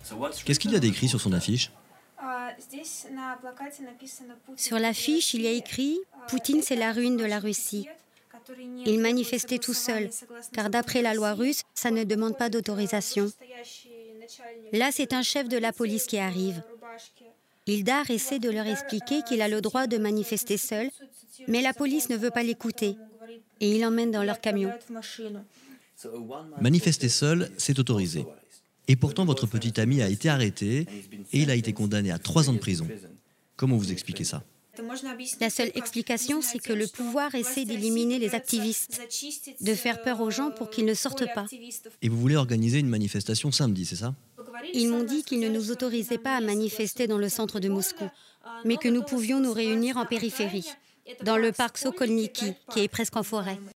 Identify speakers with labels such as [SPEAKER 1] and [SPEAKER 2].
[SPEAKER 1] Qu'est-ce qu'il y a d'écrit sur son affiche?
[SPEAKER 2] Sur l'affiche, il y a écrit « Poutine, c'est la ruine de la Russie ». Il manifestait tout seul, car d'après la loi russe, ça ne demande pas d'autorisation. Là, c'est un chef de la police qui arrive. Ildar essaie de leur expliquer qu'il a le droit de manifester seul, mais la police ne veut pas l'écouter, et il l'emmène dans leur camion.
[SPEAKER 1] Manifester seul, c'est autorisé. Et pourtant, votre petit ami a été arrêté et il a été condamné à 3 ans de prison. Comment vous expliquez ça?
[SPEAKER 2] La seule explication, c'est que le pouvoir essaie d'éliminer les activistes, de faire peur aux gens pour qu'ils ne sortent pas.
[SPEAKER 1] Et vous voulez organiser une manifestation samedi, c'est ça?
[SPEAKER 2] Ils m'ont dit qu'ils ne nous autorisaient pas à manifester dans le centre de Moscou, mais que nous pouvions nous réunir en périphérie, dans le parc Sokolniki, qui est presque en forêt.